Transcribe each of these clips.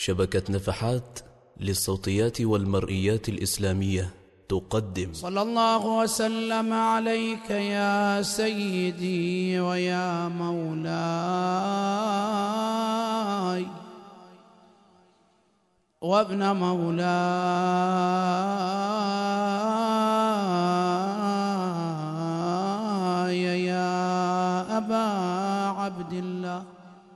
شبكة نفحات للصوتيات والمرئيات الإسلامية تقدم. صلى الله وسلم عليك يا سيدي ويا مولاي وابن مولاي يا أبا عبد الله.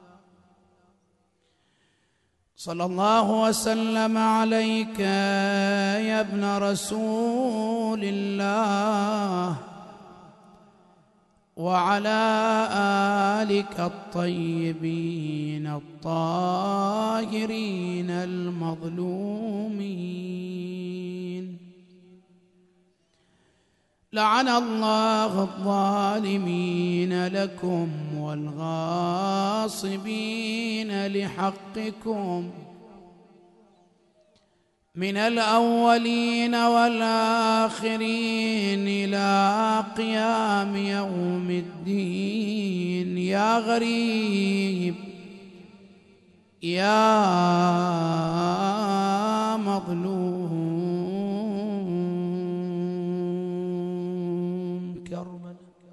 صلى الله وسلم عليك يا ابن رسول الله وعلى آلك الطيبين الطاهرين المظلومين. لعن الله الظالمين لكم والغاصبين لحقكم من الأولين والآخرين إلى قيام يوم الدين. يا غريب يا مظلوم كربلاء،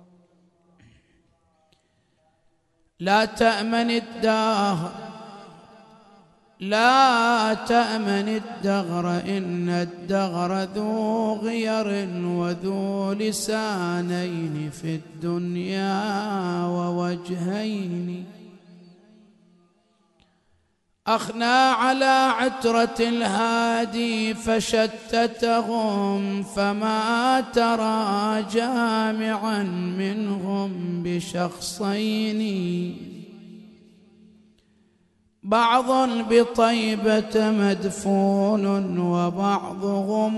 لا تأمن الدهر، لا تأمن الدهر، إن الدهر ذو غير وذو لسانين في الدنيا ووجهين. أخنى على عترة الهادي فشتتهم، فما ترى جامعا منهم بشخصين. بعض بطيبة مدفون وبعضهم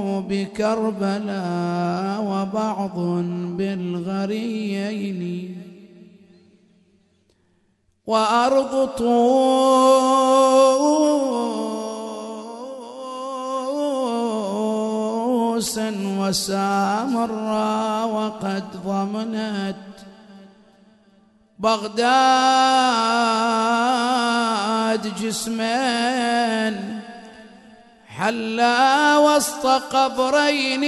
بكربلاء وبعض بالغريين. وأرض طوس وسامرا وقد ضمنت بغداد جسمين حلا وسط قبرين.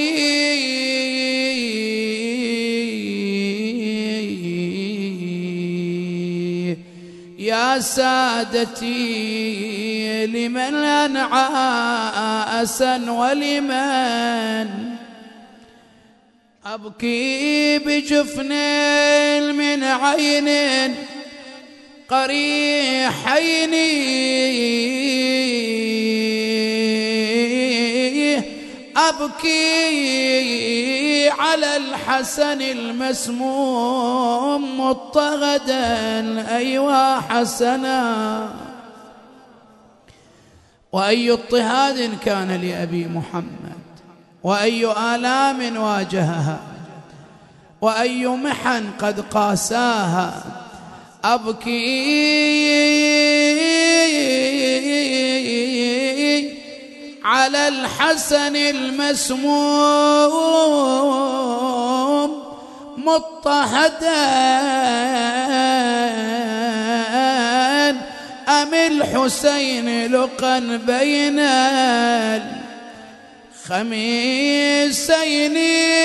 يا سادتي لمن أنعى أسا ولمن أبكي بجفن من عين قريحين. أبكي على الحسن المسموم مضطهدا أيوا حسنا. وأي اضطهاد كان لأبي محمد، وأي آلام واجهها، وأي محن قد قاساها. أبكي على الحسن المسموم مضطهدا أم الحسين لقا بين الخميسين.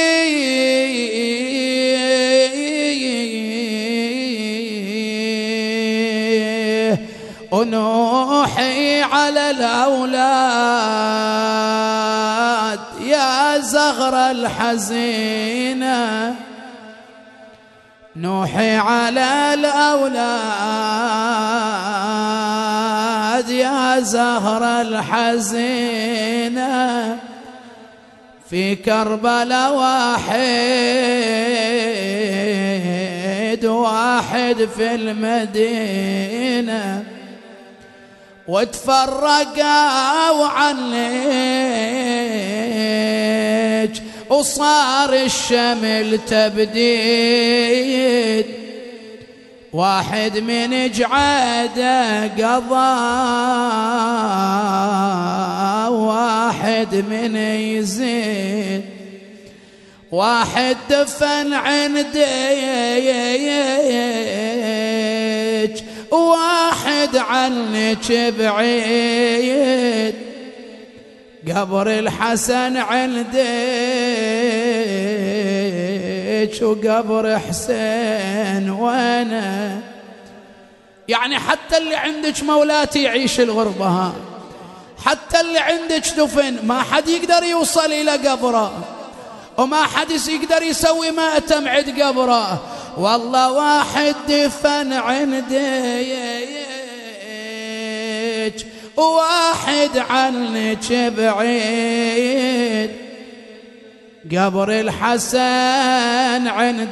ونوحي على الأولاد يا زغر الحزينة. نوحي على الأولاد يا زهر الحزينة. في كربلاء واحد في المدينة، وتفرقوا عنك وصار الشمل تبديد. واحد من جعاده قضى، واحد من يزيد، واحد دفن عندك، واحد واحد عنك بعيد قبر الحسن عندك وقبر حسين وانا. يعني حتى اللي عندك مولاتي يعيش الغربة، حتى اللي عندك دفن ما حد يقدر يوصل إلى قبره، وما حد يقدر يسوي مأتم عند قبره. والله واحد دفن عندك وواحد عنك بعيد قبر الحسن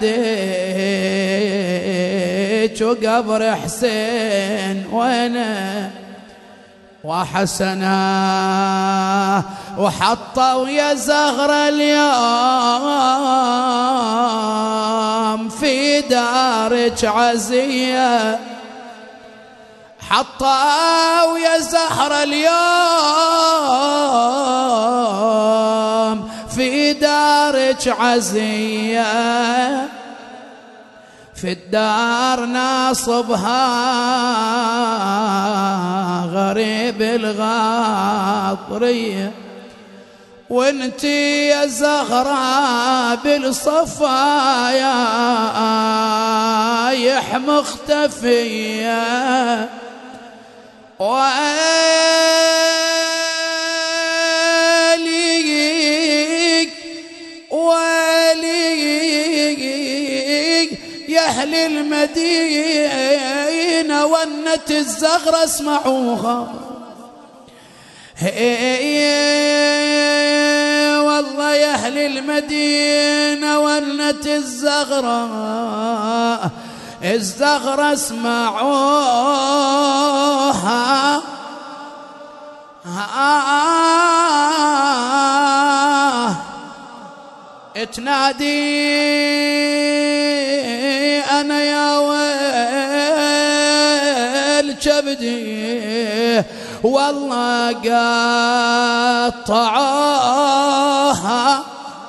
عندك وقبر حسين وانا. وحسنا وحطوا يا زغرة اليوم في دارك عزية، حطوا يا زهرة اليوم في دارك عزية، في الدار ناصبها غريب الغاطرية، وانتي يا زهرة بالصفايح مختفية. وليك يا أهل المدينة ونت الزغرة اسمعوها، والله يا أهل المدينة ونت الزغرة اسمعوها. تنادي أنا يا ويل كبدي والله قطعوها.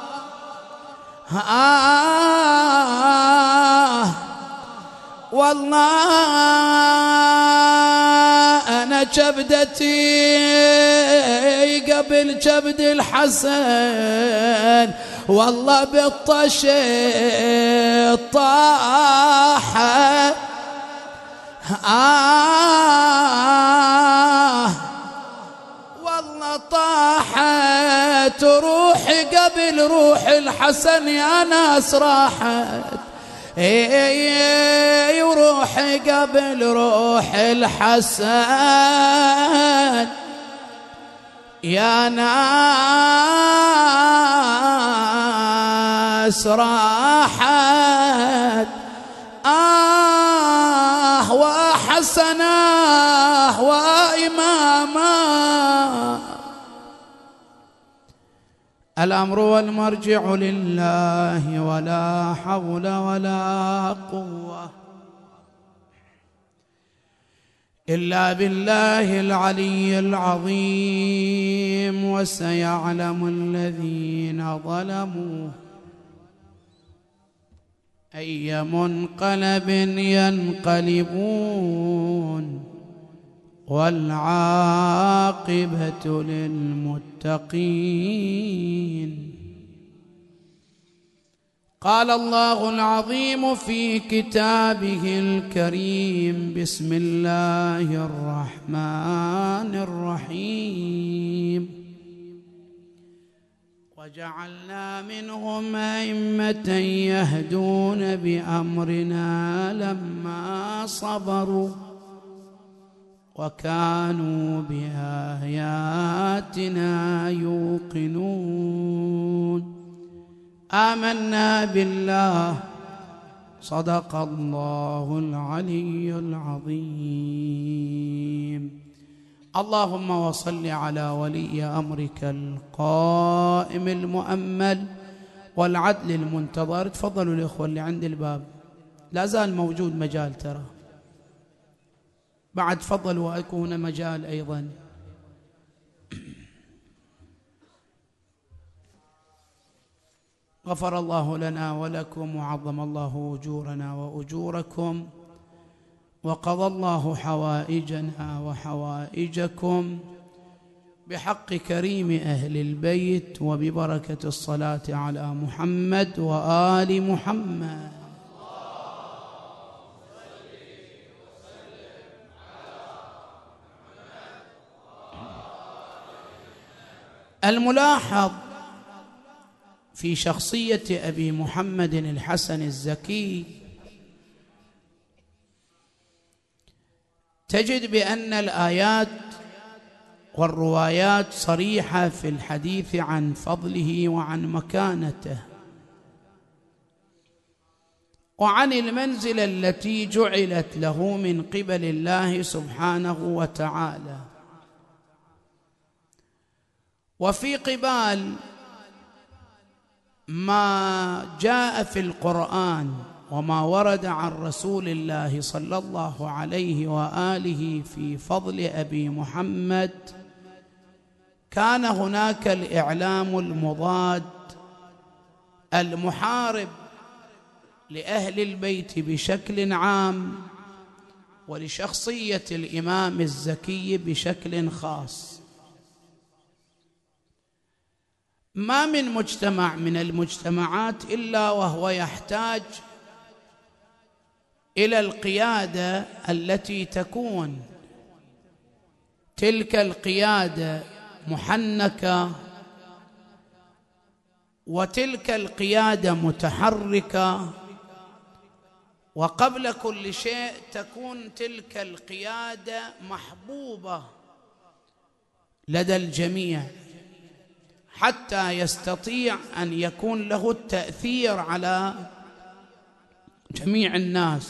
والله أنا كبدتي قبل كبد الحسن والله بالطشت طاحت. والله طاحت روحي قبل روح الحسن يا ناس راحت، وروحي قبل روح الحسن يا ناس راحت. وحسناه وإماما الأمر والمرجع لله ولا حول ولا قوة إلا بالله العلي العظيم. وسيعلم الذين ظلموا أي منقلب ينقلبون والعاقبة للمتقين. قال الله العظيم في كتابه الكريم: بسم الله الرحمن الرحيم. وجعلنا منهم أئمة يهدون بأمرنا لما صبروا وكانوا بآياتنا يوقنون. آمنا بالله صدق الله العلي العظيم. اللهم وصل على ولي أمرك القائم المؤمل والعدل المنتظر. تفضلوا الإخوة اللي عند الباب، لا زال موجود مجال ترى بعد، تفضلوا وأكون مجال أيضا. غفر الله لنا ولكم وعظم الله أجورنا وأجوركم وقضى الله حوائجنا وحوائجكم بحق كريم أهل البيت وببركة الصلاة على محمد وآل محمد. الملاحظ في شخصية أبي محمد الحسن الزكي تجد بأن الآيات والروايات صريحة في الحديث عن فضله وعن مكانته وعن المنزلة التي جعلت له من قبل الله سبحانه وتعالى. وفي قبال ما جاء في القرآن وما ورد عن رسول الله صلى الله عليه وآله في فضل أبي محمد، كان هناك الإعلام المضاد المحارب لأهل البيت بشكل عام ولشخصية الإمام الزكي بشكل خاص. ما من مجتمع من المجتمعات إلا وهو يحتاج إلى القيادة التي تكون تلك القيادة محنكة، وتلك القيادة متحركة، وقبل كل شيء تكون تلك القيادة محبوبة لدى الجميع حتى يستطيع أن يكون له التأثير على جميع الناس.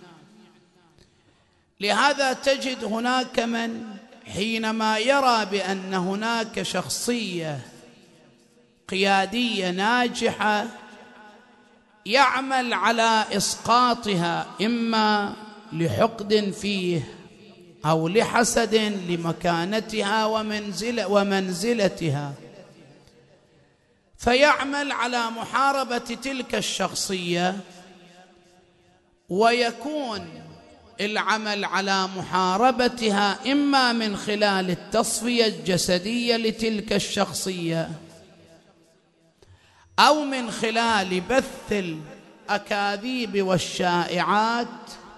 لهذا تجد هناك من حينما يرى بأن هناك شخصية قيادية ناجحة يعمل على إسقاطها، إما لحقد فيه أو لحسد لمكانتها ومنزلتها، فيعمل على محاربة تلك الشخصية، ويكون العمل على محاربتها إما من خلال التصفية الجسدية لتلك الشخصية أو من خلال بث الأكاذيب والشائعات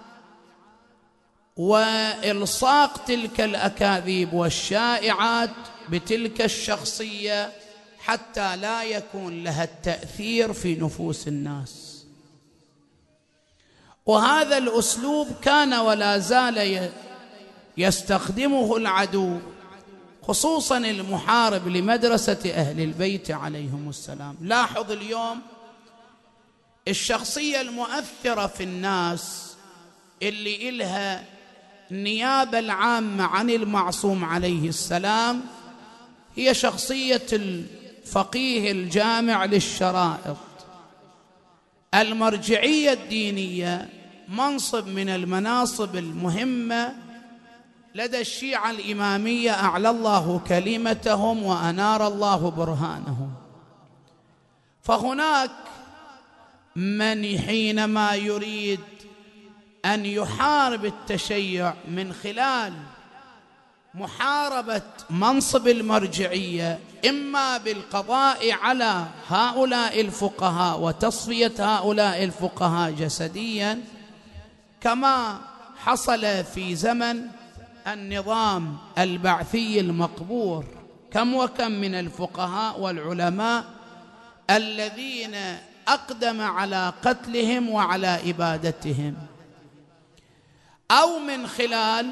وإلصاق تلك الأكاذيب والشائعات بتلك الشخصية حتى لا يكون لها التأثير في نفوس الناس. وهذا الأسلوب كان ولا زال يستخدمه العدو، خصوصا المحارب لمدرسة أهل البيت عليهم السلام. لاحظ اليوم الشخصية المؤثرة في الناس اللي إلها النيابة العامة عن المعصوم عليه السلام هي شخصية الفقيه الجامع للشرائط. المرجعية الدينية منصب من المناصب المهمة لدى الشيعة الإمامية، أعلى الله كلمتهم وأنار الله برهانهم. فهناك من حينما يريد أن يحارب التشيع من خلال محاربة منصب المرجعية، إما بالقضاء على هؤلاء الفقهاء وتصفية هؤلاء الفقهاء جسديا، كما حصل في زمن النظام البعثي المقبور. كم وكم من الفقهاء والعلماء الذين أقدم على قتلهم وعلى إبادتهم، أو من خلال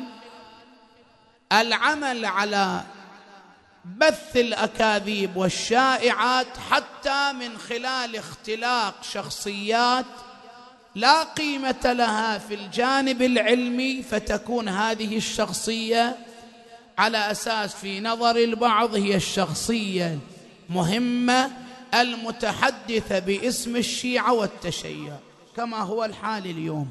العمل على بث الأكاذيب والشائعات، حتى من خلال اختلاق شخصيات لا قيمة لها في الجانب العلمي، فتكون هذه الشخصية على أساس في نظر البعض هي الشخصية المهمة المتحدثة باسم الشيعة والتشيع، كما هو الحال اليوم.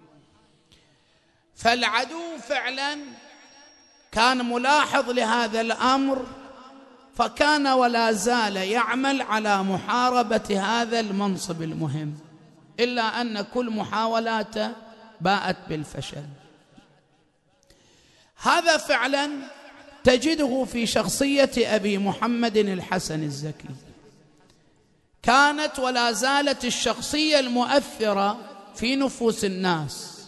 فالعدو فعلا كان ملاحظ لهذا الأمر، فكان ولا زال يعمل على محاربة هذا المنصب المهم، إلا أن كل محاولاته باءت بالفشل. هذا فعلا تجده في شخصية أبي محمد الحسن الزكي. كانت ولا زالت الشخصية المؤثرة في نفوس الناس.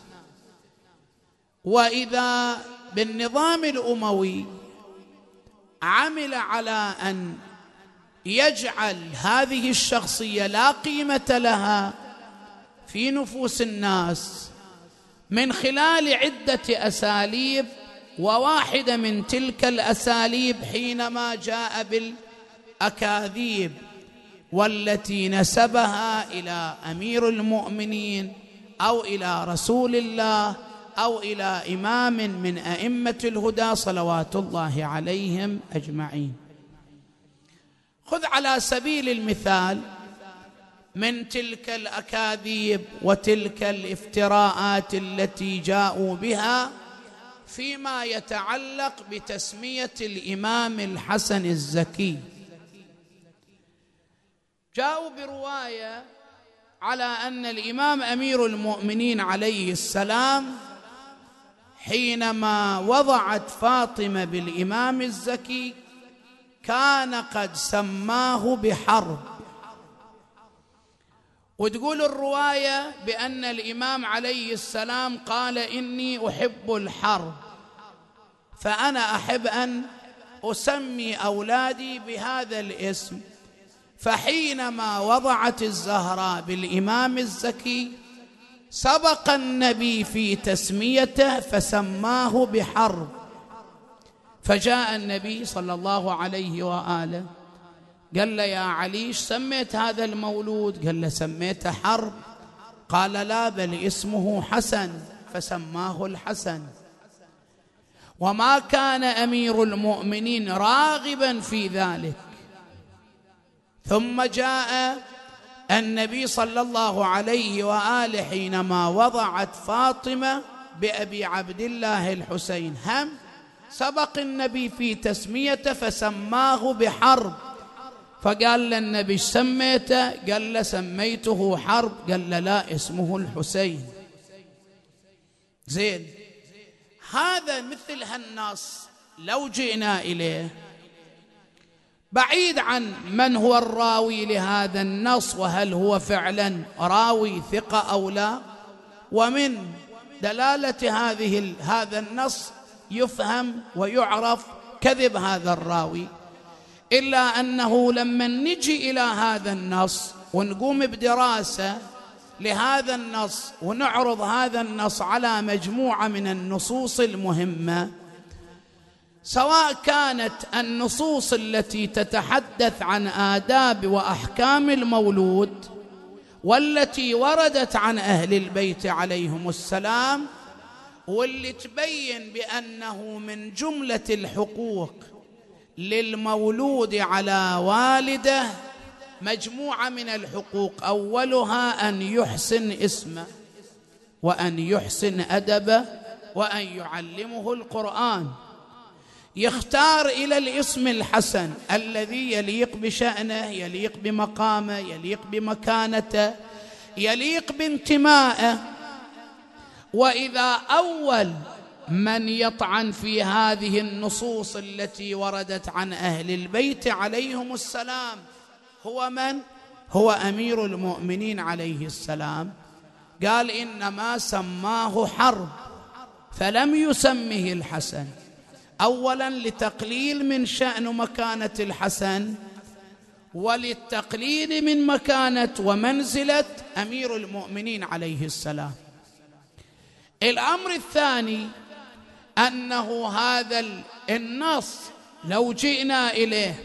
وإذا بالنظام الأموي عمل على أن يجعل هذه الشخصية لا قيمة لها في نفوس الناس من خلال عدة أساليب، وواحدة من تلك الأساليب حينما جاء بالأكاذيب والتي نسبها إلى أمير المؤمنين أو إلى رسول الله أو إلى إمام من أئمة الهدى صلوات الله عليهم أجمعين. خذ على سبيل المثال من تلك الأكاذيب وتلك الافتراءات التي جاءوا بها فيما يتعلق بتسمية الإمام الحسن الزكي. جاءوا برواية على أن الإمام أمير المؤمنين عليه السلام حينما وضعت فاطمة بالإمام الزكي كان قد سماه بحرب. وتقول الرواية بأن الإمام عليه السلام قال: إني أحب الحرب، فأنا أحب أن أسمي أولادي بهذا الاسم. فحينما وضعت الزهراء بالإمام الزكي سبق النبي في تسميته فسماه بحرب. فجاء النبي صلى الله عليه وآله قال له: يا علي، ايش سميت هذا المولود؟ قال له: سميته حرب. قال: لا، بل اسمه حسن، فسماه الحسن. وما كان أمير المؤمنين راغبا في ذلك. ثم جاء النبي صلى الله عليه وآله حينما وضعت فاطمة بأبي عبد الله الحسين هم سبق النبي في تسميته فسماه بحرب. فقال للنبي: سميته؟ قال له: سميته حرب. قال له: لا، اسمه الحسين. زين، هذا مثل هالنص لو جئنا إليه بعيد عن من هو الراوي لهذا النص وهل هو فعلا راوي ثقة أو لا، ومن دلالة هذا النص يفهم ويعرف كذب هذا الراوي، إلا أنه لما نجي إلى هذا النص ونقوم بدراسة لهذا النص ونعرض هذا النص على مجموعة من النصوص المهمة، سواء كانت النصوص التي تتحدث عن آداب وأحكام المولود والتي وردت عن أهل البيت عليهم السلام، واللي تبين بأنه من جملة الحقوق للمولود على والده مجموعة من الحقوق، أولها أن يحسن اسمه وأن يحسن أدبه وأن يعلمه القرآن، يختار إلى الاسم الحسن الذي يليق بشأنه، يليق بمقامه، يليق بمكانته، يليق بانتمائه. وإذا أول من يطعن في هذه النصوص التي وردت عن أهل البيت عليهم السلام هو من؟ هو أمير المؤمنين عليه السلام. قال: إنما سماه حرب فلم يسمه الحسن، أولا لتقليل من شأن مكانة الحسن وللتقليل من مكانة ومنزلة أمير المؤمنين عليه السلام. الأمر الثاني أنه هذا النص لو جئنا إليه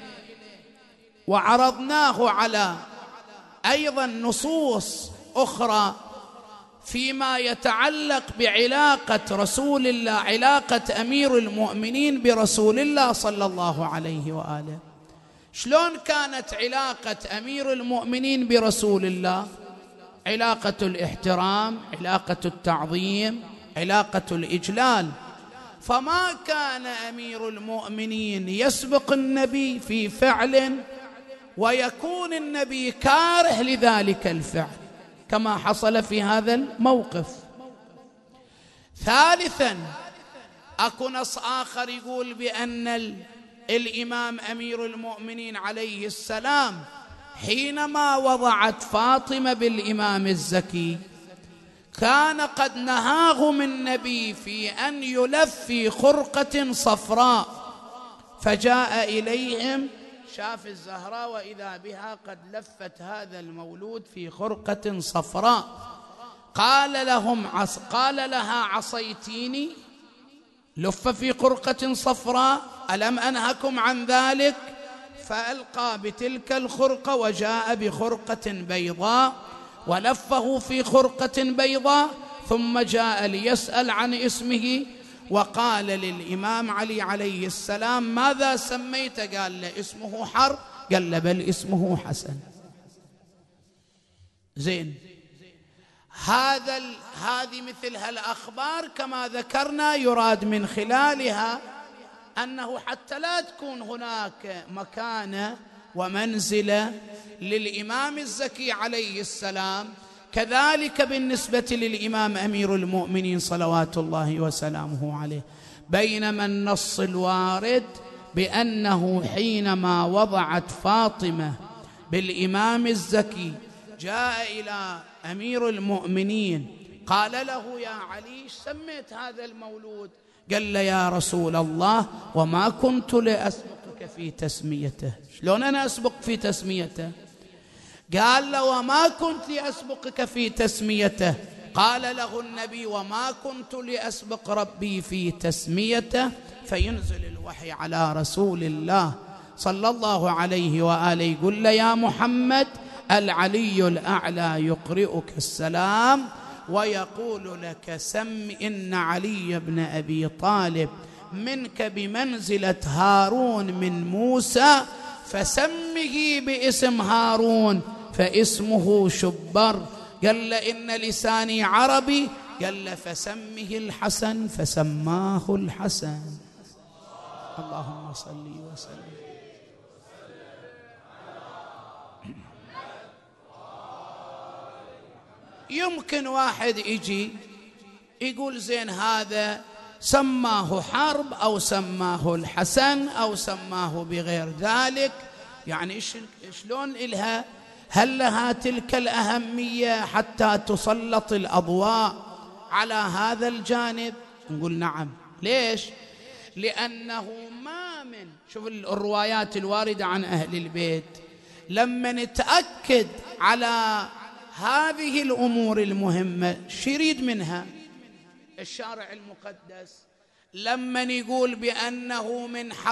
وعرضناه على أيضا نصوص أخرى فيما يتعلق بعلاقة رسول الله، علاقة أمير المؤمنين برسول الله صلى الله عليه وآله، شلون كانت علاقة أمير المؤمنين برسول الله؟ علاقة الاحترام، علاقة التعظيم، علاقة الإجلال. فما كان أمير المؤمنين يسبق النبي في فعل ويكون النبي كاره لذلك الفعل كما حصل في هذا الموقف. ثالثا أكو نص آخر يقول بأن الإمام أمير المؤمنين عليه السلام حينما وضعت فاطمة بالإمام الزكي كان قد نهاهم النبي في أن يلف في خرقة صفراء، فجاء إليهم شاف الزهراء وإذا بها قد لفت هذا المولود في خرقة صفراء، قال لها عصيتيني لف في خرقة صفراء ألم أنهكم عن ذلك؟ فألقى بتلك الخرقة وجاء بخرقة بيضاء ولفه في خرقة بيضاء، ثم جاء ليسأل عن اسمه وقال للإمام علي عليه السلام ماذا سميت؟ قال له اسمه حرب، قال له بل اسمه حسن. زين، هذه مثل هالأخبار كما ذكرنا يراد من خلالها أنه حتى لا تكون هناك مكانة ومنزلة للإمام الزكي عليه السلام، كذلك بالنسبة للإمام أمير المؤمنين صلوات الله وسلامه عليه، بينما النص الوارد بأنه حينما وضعت فاطمة بالإمام الزكي جاء إلى أمير المؤمنين قال له يا علي سميت هذا المولود؟ قال له يا رسول الله وما كنت لأسبقك في تسميته. شلون أنا أسبق في تسميته؟ قال له وما كنت لأسبقك في تسميته. قال له النبي وما كنت لأسبق ربي في تسميته، فينزل الوحي على رسول الله صلى الله عليه وآله يقول له يا محمد العلي الأعلى يقرئك السلام ويقول لك سم إن علي بن أبي طالب منك بمنزلة هارون من موسى، فسمه باسم هارون فاسمه شبر. قال له إن لساني عربي، قال له فسمه الحسن فسماه الحسن. اللهم صل وسلم. يمكن واحد يجي يقول زين هذا سماه حرب أو سماه الحسن أو سماه بغير ذلك، يعني شلون إلها هل لها تلك الأهمية حتى تسلط الأضواء على هذا الجانب؟ نقول نعم. ليش؟ لأنه ما من شوف الروايات الواردة عن أهل البيت لما نتأكد على هذه الأمور المهمة شريد منها الشارع المقدس لما يقول بأنه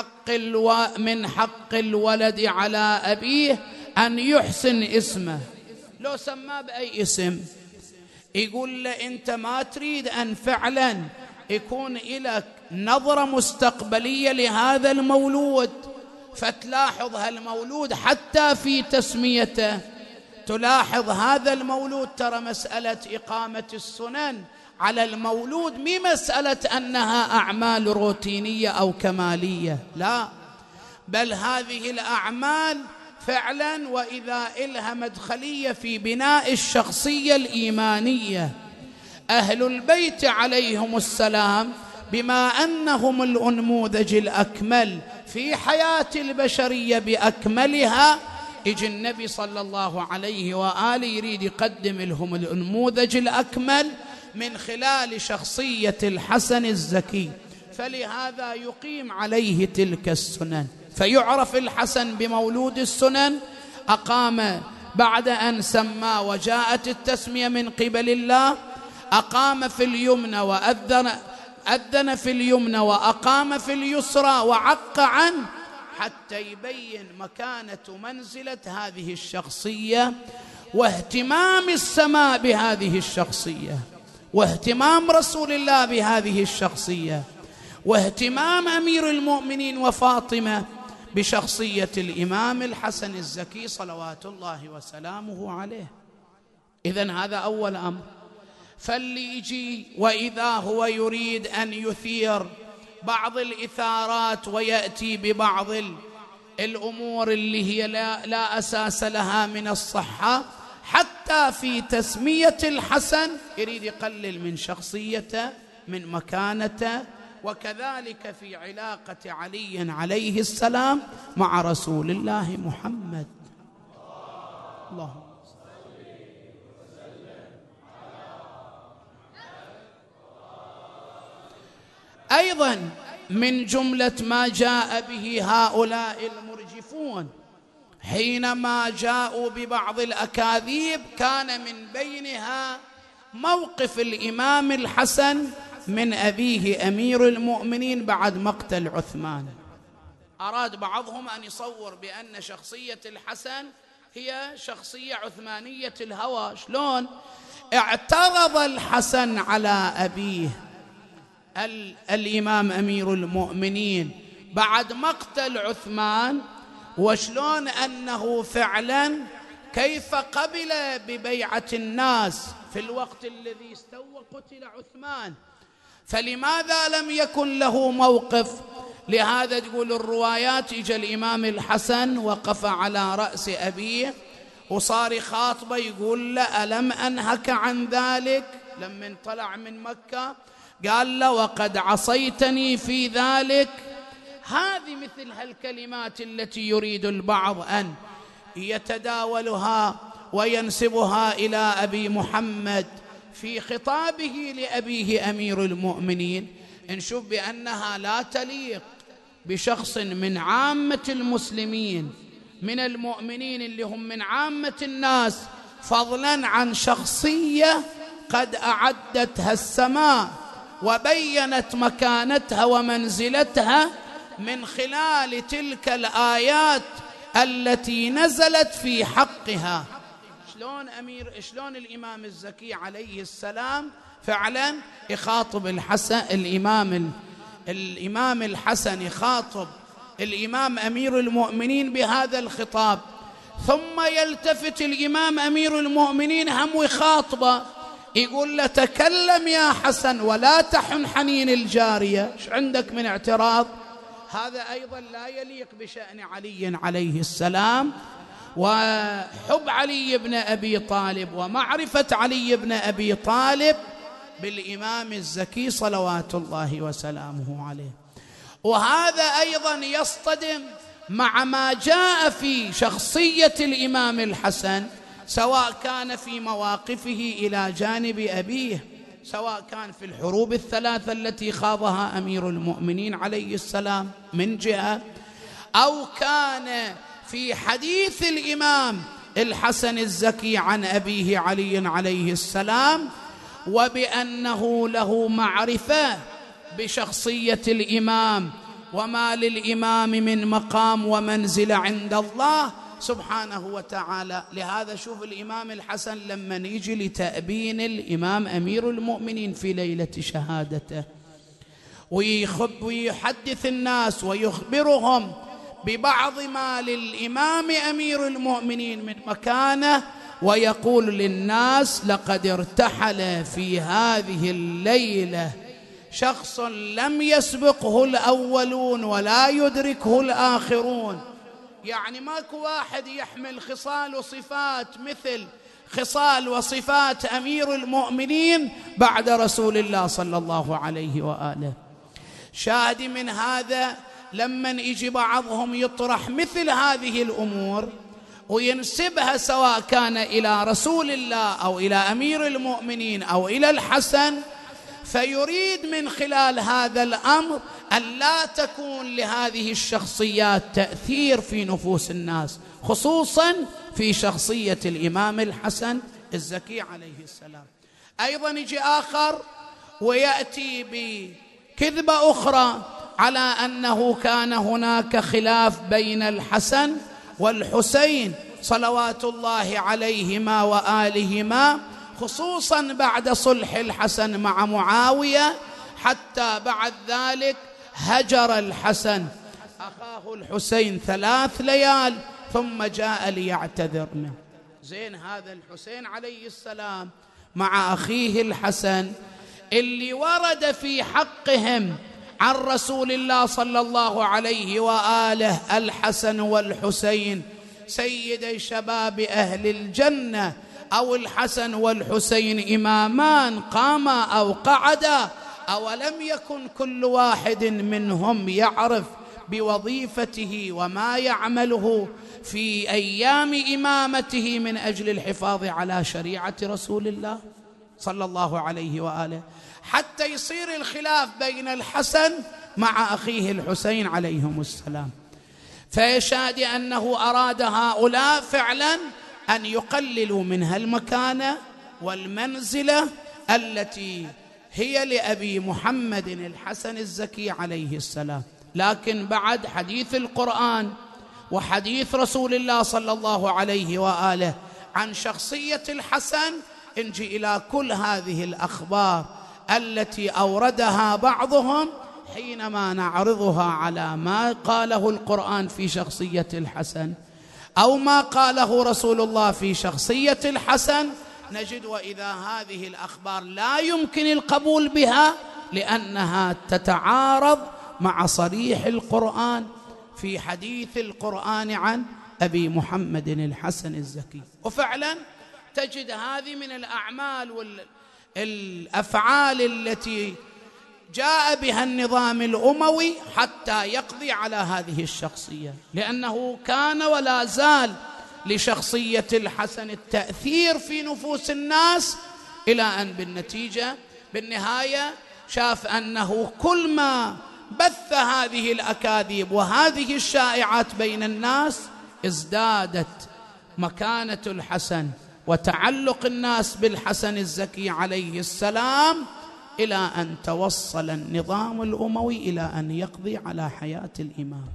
من حق الولد على أبيه أن يحسن اسمه، لو سماه بأي اسم يقول له أنت ما تريد أن فعلا يكون لك نظرة مستقبلية لهذا المولود، فتلاحظ هالمولود حتى في تسميته تلاحظ هذا المولود ترى مسألة إقامة السنن على المولود مي مسألة أنها أعمال روتينية أو كمالية، لا، بل هذه الأعمال فعلا وإذا إلها مدخلية في بناء الشخصية الإيمانية. أهل البيت عليهم السلام بما أنهم الأنموذج الأكمل في حياة البشرية بأكملها، يجي النبي صلى الله عليه وآله يريد يقدم لهم الأنموذج الأكمل من خلال شخصية الحسن الزكي، فلهذا يقيم عليه تلك السنن، فيعرف الحسن بمولود السنن. أقام بعد أن سمى وجاءت التسمية من قبل الله، أقام في اليمنى أذن في اليمنى وأقام في اليسرى وعق عنه حتى يبين مكانة منزلة هذه الشخصية واهتمام السماء بهذه الشخصية واهتمام رسول الله بهذه الشخصية واهتمام أمير المؤمنين وفاطمة بشخصية الإمام الحسن الزكي صلوات الله وسلامه عليه. إذن هذا أول أمر. فاللي يجي وإذا هو يريد أن يثير بعض الإثارات ويأتي ببعض الأمور اللي هي لا أساس لها من الصحة، حتى في تسمية الحسن يريد يقلل من شخصيته من مكانته وكذلك في علاقة علي عليه السلام مع رسول الله محمد. اللهم أيضا من جملة ما جاء به هؤلاء المرجفون حينما جاءوا ببعض الأكاذيب كان من بينها موقف الإمام الحسن من أبيه أمير المؤمنين بعد مقتل عثمان. أراد بعضهم أن يصور بأن شخصية الحسن هي شخصية عثمانية الهوى. شلون؟ اعترض الحسن على أبيه الإمام أمير المؤمنين بعد مقتل عثمان، وشلون أنه فعلا كيف قبل ببيعة الناس في الوقت الذي استوى قتل عثمان، فلماذا لم يكن له موقف؟ لهذا تقول الروايات إجا الإمام الحسن وقف على رأس أبيه وصار خاطبه يقول له ألم أنهك عن ذلك؟ لما طلع من مكة قال له وقد عصيتني في ذلك. هذه مثل هالكلمات التي يريد البعض أن يتداولها وينسبها إلى أبي محمد في خطابه لأبيه أمير المؤمنين، نشوف بأنها لا تليق بشخص من عامة المسلمين من المؤمنين اللي هم من عامة الناس، فضلا عن شخصية قد أعدتها السماء وبينت مكانتها ومنزلتها من خلال تلك الآيات التي نزلت في حقها. شلون الإمام الزكي عليه السلام فعلا يخاطب الإمام الحسن يخاطب الإمام أمير المؤمنين بهذا الخطاب، ثم يلتفت الإمام أمير المؤمنين هم يخاطبه يقول له تكلم يا حسن ولا تحن حنين الجارية. ايش عندك من اعتراض؟ هذا أيضا لا يليق بشأن علي عليه السلام وحب علي بن أبي طالب ومعرفة علي بن أبي طالب بالإمام الزكي صلوات الله وسلامه عليه. وهذا أيضا يصطدم مع ما جاء في شخصية الإمام الحسن، سواء كان في مواقفه إلى جانب أبيه، سواء كان في الحروب الثلاثة التي خاضها أمير المؤمنين عليه السلام من جهة، أو كان في حديث الإمام الحسن الزكي عن أبيه علي عليه السلام، وبأنه له معرفة بشخصية الإمام وما للإمام من مقام ومنزلة عند الله سبحانه وتعالى. لهذا شوف الإمام الحسن لما يجي لتأبين الإمام أمير المؤمنين في ليلة شهادته ويحدث الناس ويخبرهم ببعض ما للإمام أمير المؤمنين من مكانه، ويقول للناس لقد ارتحل في هذه الليلة شخص لم يسبقه الأولون ولا يدركه الآخرون. يعني ماكو واحد يحمل خصال وصفات مثل خصال وصفات أمير المؤمنين بعد رسول الله صلى الله عليه وآله. شاهد من هذا لما يجي بعضهم يطرح مثل هذه الأمور وينسبها سواء كان إلى رسول الله أو إلى أمير المؤمنين أو إلى الحسن، فيريد من خلال هذا الأمر أن لا تكون لهذه الشخصيات تأثير في نفوس الناس، خصوصا في شخصية الإمام الحسن الزكي عليه السلام. أيضا يجي آخر ويأتي بكذبة أخرى على أنه كان هناك خلاف بين الحسن والحسين صلوات الله عليهما وآلهما، خصوصا بعد صلح الحسن مع معاوية، حتى بعد ذلك هجر الحسن أخاه الحسين 3 ليال ثم جاء ليعتذر منه. زين هذا الحسين عليه السلام مع أخيه الحسن اللي ورد في حقهم عن رسول الله صلى الله عليه وآله الحسن والحسين سيدي شباب أهل الجنة، أو الحسن والحسين إمامان قاما أو قعدا أولم يكن كل واحد منهم يعرف بوظيفته وما يعمله في أيام إمامته من أجل الحفاظ على شريعة رسول الله صلى الله عليه وآله، حتى يصير الخلاف بين الحسن مع أخيه الحسين عليهم السلام. فيشهد أنه أراد هؤلاء فعلا أن يقللوا منها المكانة والمنزلة التي هي لأبي محمد الحسن الزكي عليه السلام. لكن بعد حديث القرآن وحديث رسول الله صلى الله عليه وآله عن شخصية الحسن، نجي إلى كل هذه الأخبار التي أوردها بعضهم حينما نعرضها على ما قاله القرآن في شخصية الحسن أو ما قاله رسول الله في شخصية الحسن، نجد وإذا هذه الأخبار لا يمكن القبول بها لأنها تتعارض مع صريح القرآن في حديث القرآن عن أبي محمد الحسن الزكي. وفعلا تجد هذه من الأعمال والأفعال التي جاء بها النظام الأموي حتى يقضي على هذه الشخصية، لأنه كان ولا زال لشخصية الحسن التأثير في نفوس الناس، إلى أن بالنهاية شاف أنه كل ما بث هذه الأكاذيب وهذه الشائعات بين الناس ازدادت مكانة الحسن وتعلق الناس بالحسن الزكي عليه السلام، إلى أن توصل النظام الأموي إلى أن يقضي على حياة الإمام،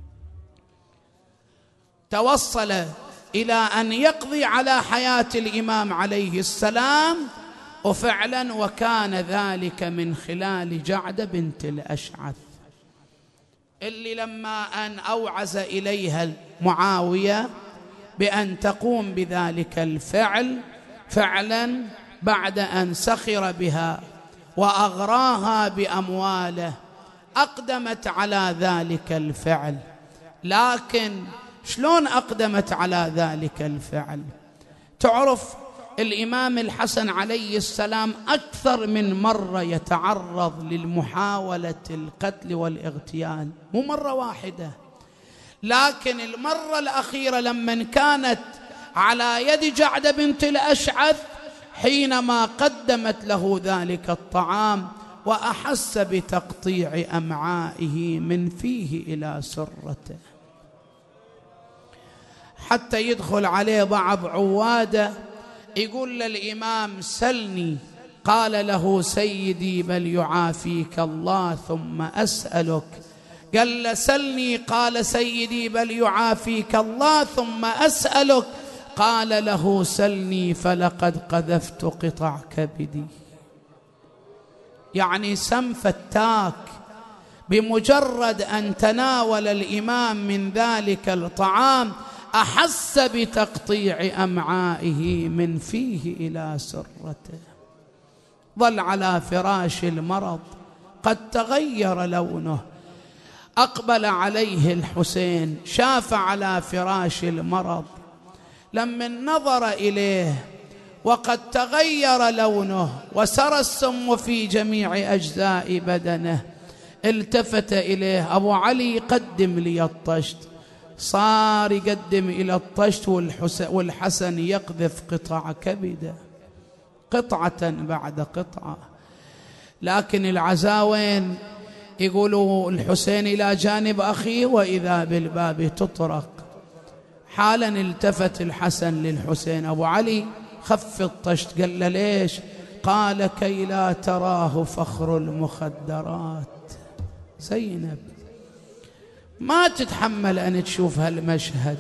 توصل إلى أن يقضي على حياة الإمام عليه السلام. وفعلا وكان ذلك من خلال جعدة بنت الأشعث، اللي لما أن أوعز إليها معاوية بأن تقوم بذلك الفعل، فعلا بعد أن سخر بها وأغراها بأمواله أقدمت على ذلك الفعل. لكن شلون أقدمت على ذلك الفعل؟ تعرف الإمام الحسن عليه السلام أكثر من مرة يتعرض للمحاولة القتل والاغتيال، مو مرة واحدة، لكن المرة الأخيرة لما كانت على يد جعدة بنت الأشعث حينما قدمت له ذلك الطعام وأحس بتقطيع أمعائه من فيه إلى سرته، حتى يدخل عليه بعض عواده يقول للإمام سلني، قال له سيدي بل يعافيك الله ثم أسألك، قال له سلني، قال سيدي بل يعافيك الله ثم أسألك، قال له سلني فلقد قذفت قطع كبدي. يعني سم فتاك، بمجرد أن تناول الإمام من ذلك الطعام أحس بتقطيع أمعائه من فيه إلى سرته، ظل على فراش المرض قد تغير لونه، أقبل عليه الحسين شاف على فراش المرض، لما نظر إليه وقد تغير لونه وسرى السم في جميع أجزاء بدنه، التفت إليه أبو علي قدم لي الطشت، صار يقدم إلى الطشت والحسن يقذف قطع كبده قطعة بعد قطعة. لكن العزاوين يقولوا الحسين إلى جانب أخيه وإذا بالباب تطرق. حالا التفت الحسن للحسين، أبو علي خف الطشت، قال له ليش؟ قال كي لا تراه فخر المخدرات. زينب ما تتحمل أن تشوف هالمشهد.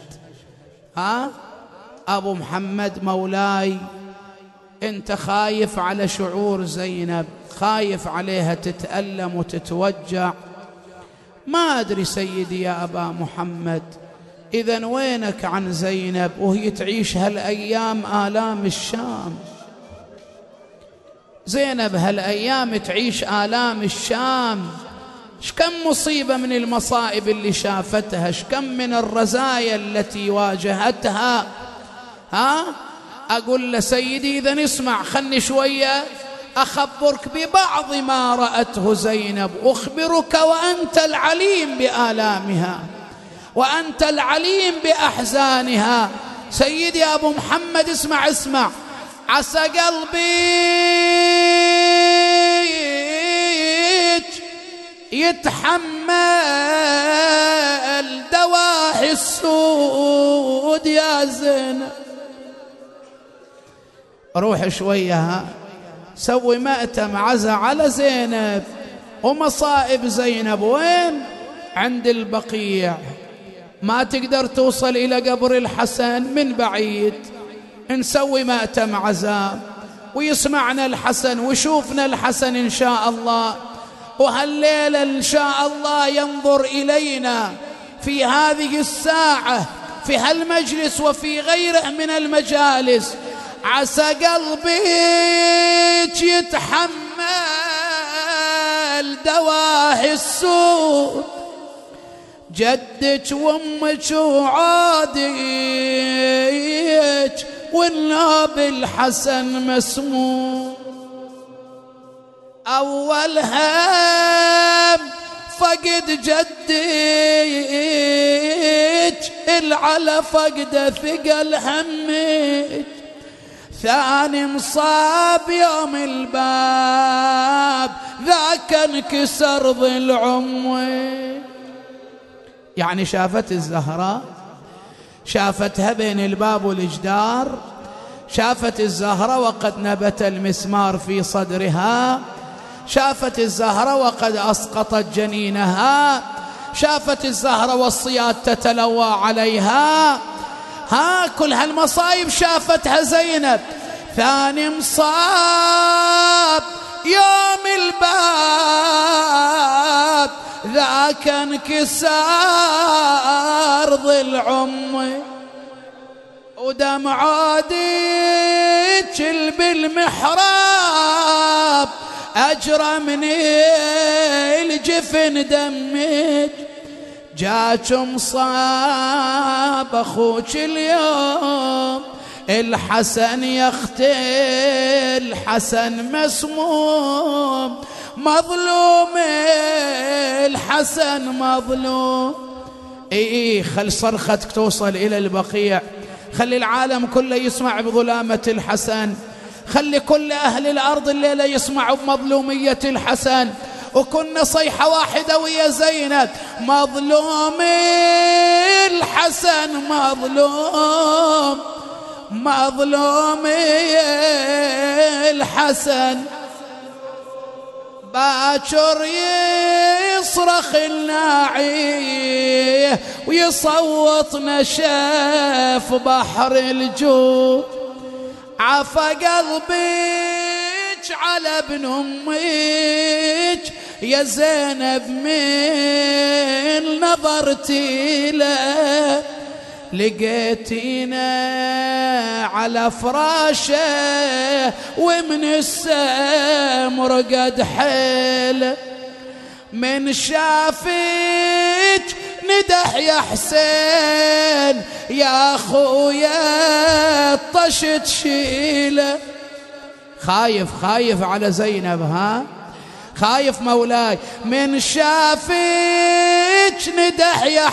أبو محمد مولاي، أنت خايف على شعور زينب، خايف عليها تتألم وتتوجع. ما أدري سيدي يا أبا محمد، إذن وينك عن زينب وهي تعيش هالأيام آلام الشام؟ زينب هالأيام تعيش آلام الشام، شكم مصيبة من المصائب اللي شافتها، شكم من الرزايا التي واجهتها. أقول لسيدي إذن اسمع، خلني شوية أخبرك ببعض ما رأته زينب، أخبرك وأنت العليم بآلامها وأنت العليم بأحزانها. سيدي أبو محمد اسمع اسمع. عسى قلبي يتحمل دواعي السود يا زينب. روح شوية سوي مأتم عزا على زينب. ومصائب زينب وين؟ عند البقيع. ما تقدر توصل إلى قبر الحسن، من بعيد نسوي مأتم عزاء ويسمعنا الحسن ويشوفنا الحسن إن شاء الله. وهالليلة إن شاء الله ينظر إلينا في هذه الساعة في هالمجلس وفي غيره من المجالس. عسى قلبك يتحمل دواعي السود، جدك وامك وعادك والناب الحسن مسموم. أول هم فقد جدك العلى فقد ثقل همك. ثاني مصاب يوم الباب ذاك انكسر ظل عمي. يعني شافت الزهراء، شافتها بين الباب والجدار، شافت الزهرة وقد نبت المسمار في صدرها، شافت الزهرة وقد أسقطت جنينها، شافت الزهرة والصياد تتلوى عليها. كل هالمصايب شافتها زينب. ثاني مصاب يوم الباب ذاك انكسار ظل عمي. ودمع عادك بالمحراب أجرى من الجفن دمك. جاك مصاب أخوك اليوم الحسن يختل، الحسن مسموم مظلوم، الحسن مظلوم. خل صرختك توصل إلى البقيع، خلي العالم كله يسمع بظلامة الحسن، خلي كل أهل الأرض الليلة يسمعوا بمظلومية الحسن. وكنا صيحة واحدة ويا زينب، مظلوم الحسن مظلوم، مظلوم الحسن. باكر يصرخ الناعي ويصوت نشاف بحر الجود. عفى قلبك على ابن أمك يا زينب من نظرتي له، لقيتينا على فراشه ومن السمر قد حيل. من شافك ندح يا حسين يا أخويا طشت شيله. خايف على زينب، خايف مولاي. من شافك ندح يا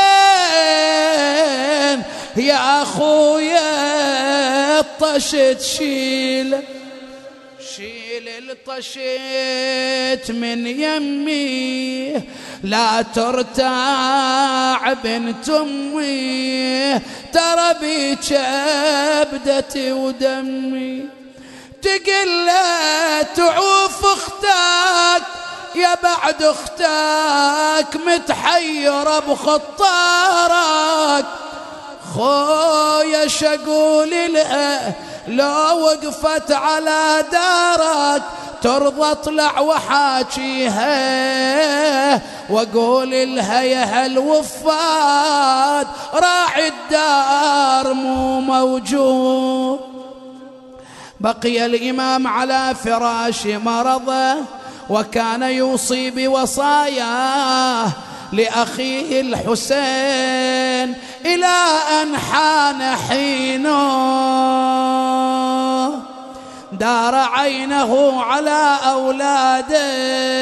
حسين يا أخويا طشت شيله. شيل الطشت من يمي لا ترتاع بنت أمي، ترى بيك أبدتي ودمي. تقل تعوف اختك يا بعد اختك متحيرة بخطارك. خويا شقول لها لو وقفت على دارك ترضى اطلع وحاكيها واقول لها يا هالوفاد راعي الدار مو موجود. بقي الإمام على فراش مرضه وكان يوصي بوصاياه لأخيه الحسين إلى أن حان حينه. دار عينه على أولاده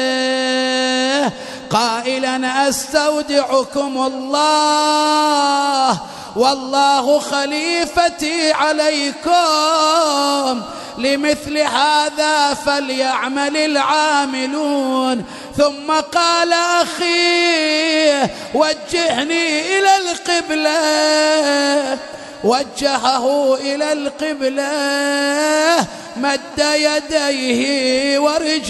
قائلا أستودعكم الله والله خليفتي عليكم لمثل هذا فليعمل العاملون. ثم قال أخي وجهني إلى القبلة، وجهه إلى القبلة، مد يديه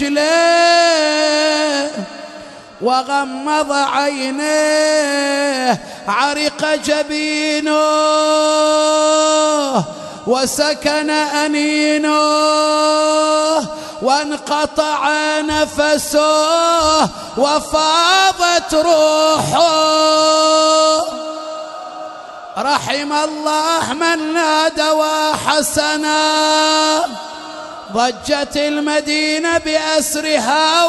ورجليه وغمض عينيه، عرق جبينه وسكن أنينه وانقطع نفسه وفاضت روحه. رحم الله من نادى وحسنا. ضجت المدينة بأسرها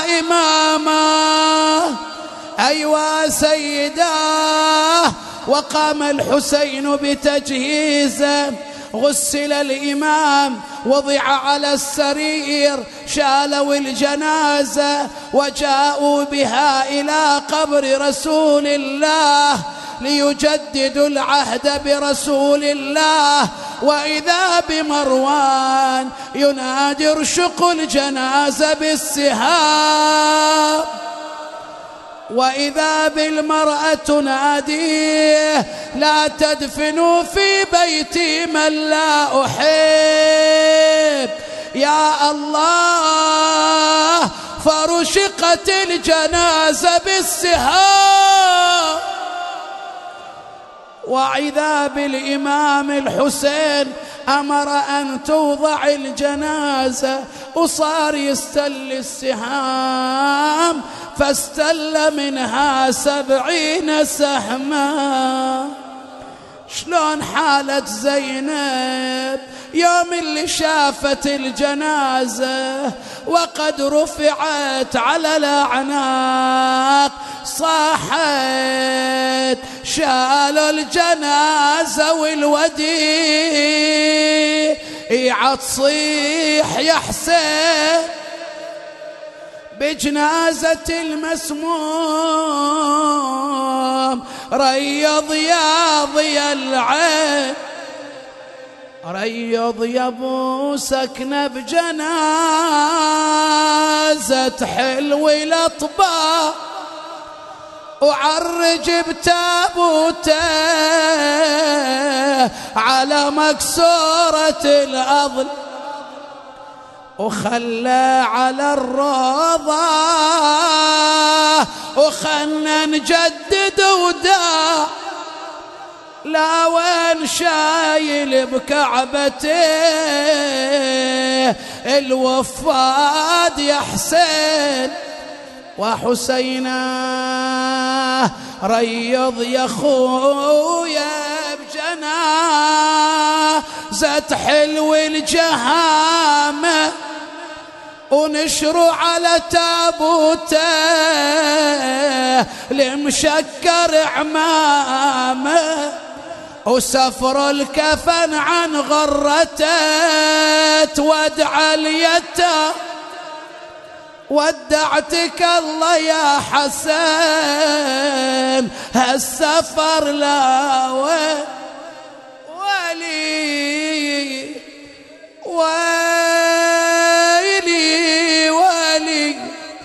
وإمامه. أيوا سيداه. وقام الحسين بتجهيزه، غسل الإمام، وضع على السرير، شالوا الجنازة وجاءوا بها إلى قبر رسول الله ليجددوا العهد برسول الله. وإذا بمروان ينادي ارشقوا الجنازة بالسهام، وإذا بالمرأة تناديه لا تدفنوا في بيتي من لا أحب. يا الله، فرشقت الجنازة بالسهام. وإذا بالإمام الحسين أمر أن توضع الجنازة، وصار يستل السهام، فاستل منها 70 سهما. شلون حالة زينب يوم اللي شافت الجنازة وقد رفعت على الأعناق، صاحت شالوا الجنازة والوديعة تصيح يا حسين بجنازة المسموم. ريض يا ضيا العين، ريض يا ابو سكنة بجنازة حلو الأطباء، وعرج بتابوته على مكسورة الأضل، وخلى على الروضة وخلنا نجدد وداع. لا وين شايل بكعبته الوفاد يا حسين وحسينا. ريض يا خويا بجنازة حلو الجهامة، ونشروا على تابوته لمشكر عمامه، وسفر الكفن عن غرته تودع اليتامى. ودعتك الله يا حسن هالسفر لا ولي ويلي ولي.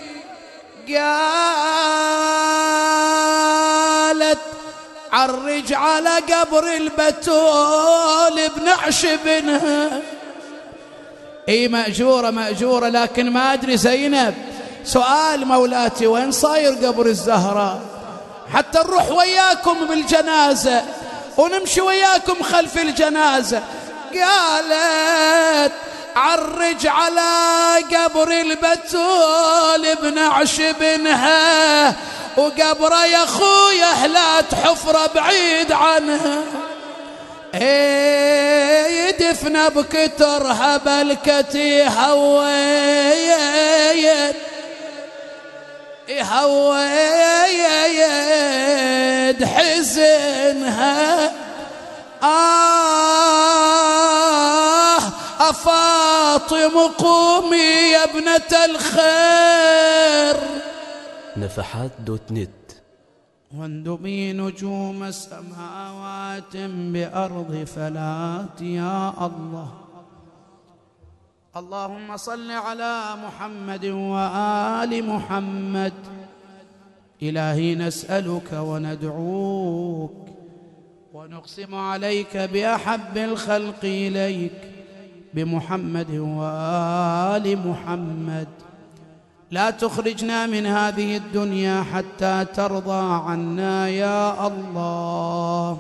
قالت عرج على قبر البتول بنعش بنها. اي مأجورة لكن ما ادري زينب. سؤال مولاتي، وين صاير قبر الزهراء حتى نروح وياكم بالجنازة ونمشي وياكم خلف الجنازة؟ قالت عرج على قبر البتول بنعش بنها، وقبره يا خويا لا تحفره بعيد عنها. يدفن بكترها بلكتي يهويد حزنها. فاطم قومي يا ابنة الخير. نفحات .net. واندبي نجوم السماوات بأرض فلات يا الله. اللهم صل على محمد وآل محمد. إلهي نسألك وندعوك ونقسم عليك بأحب الخلق إليك بمحمد وآل محمد، لا تخرجنا من هذه الدنيا حتى ترضى عنا يا الله.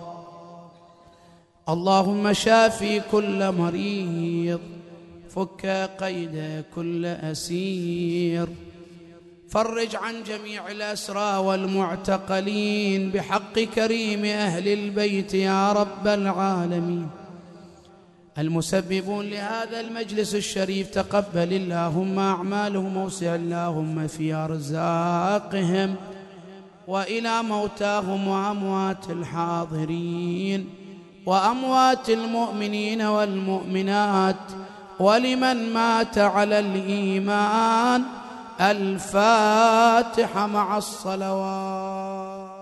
اللهم شافي كل مريض، فك قيد كل أسير، فرج عن جميع الأسرى والمعتقلين بحق كريم أهل البيت يا رب العالمين. المسببون لهذا المجلس الشريف تقبل اللهم أعمالهم، ووسع اللهم في أرزاقهم، وإلى موتاهم وأموات الحاضرين وأموات المؤمنين والمؤمنات ولمن مات على الإيمان. الفاتحة مع الصلوات.